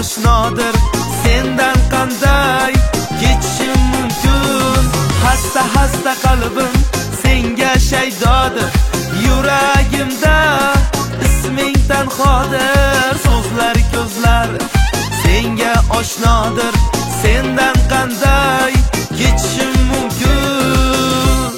oshnodir, sendan qanday kechishim mumkin? Hasta hasta qalbim senga shaydodir, yuragimda isming tanhodir. So'zlar ko'zlar senga oshnodir, sendan qanday kechishim mumkin?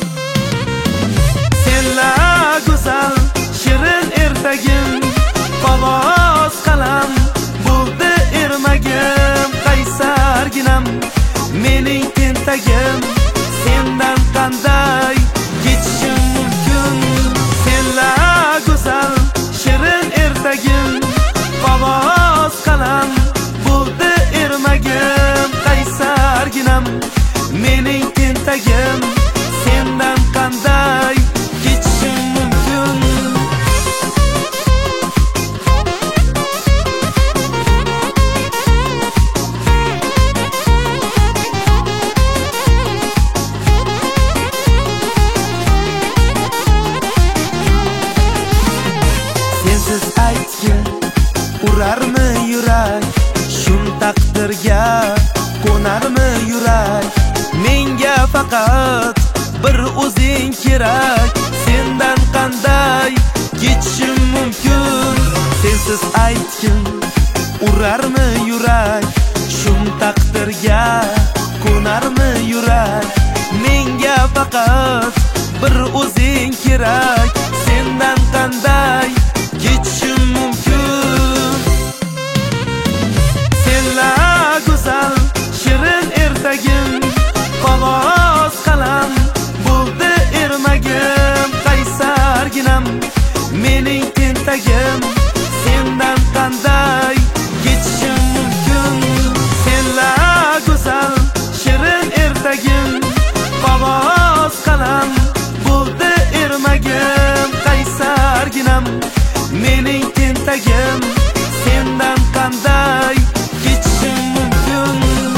Senla go'zal shirin ertagim, qog'oz qalam bo'ldi ermagim. Qaysarginam mening tentagim, sendan qanday kechishim mumkin? Senla go'zal shirin ertagim, qog'oz qalam bo'ldi ermagim. Qaysarginam mening tentagim, sendan qanday kechishim mumkin? Sensiz aytgin urarmi yurak, shum taqdirga qo'narmi yurak? Menga faqat bir o'zing kerak, sendan qanday kechishim mumkin? Sensiz aytgin urarmi yurak, shum taqdirga qo'narmi yurak? Menga faqat bir o'zing kerak, sendan qanday kechishim mumkin? Senla go'zal shirin ertagim, qog'oz qalam bo'ldi ermagim. Qaysarginam mening tentagim, sendan qanday kechishim mumkin? Senla go'zal shirin ertagim, qog'oz qalam bo'ldi ermagim. Qaysarginam mening tentagim, sendan qanday kechishim mumkin?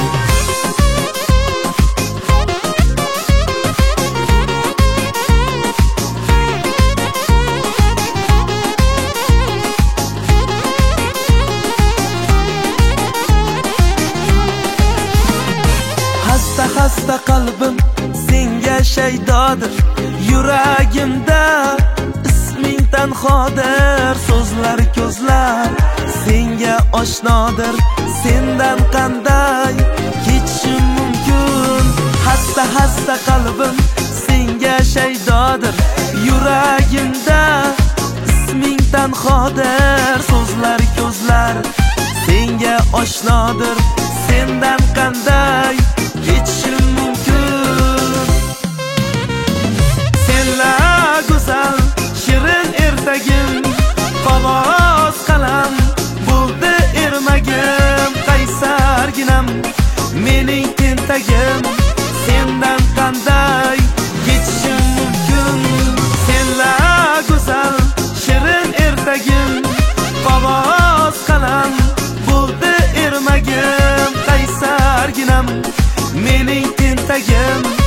Hasta hasta qalbim senga shaydodir, yuragimda isming tanhodir. So'zlar ko'zlar senga oshnodir, sendan qanday kechishim mumkin? Hasta hasta qalbim senga shaydodir, yuragimda isming tanhodir. So'zlar ko'zlar senga oshnodir, sendan qanday kechishim mumkin? Senla go'zal shirin ertagim, qog'oz qalam bo'ldi ermagim. Qaysarginam mening tentagim, sendan qanday kechishim mumkin? Senla go'zal shirin ertagim, qog'oz qalam bo'ldi ermagim. Qaysarginam mening tentagim,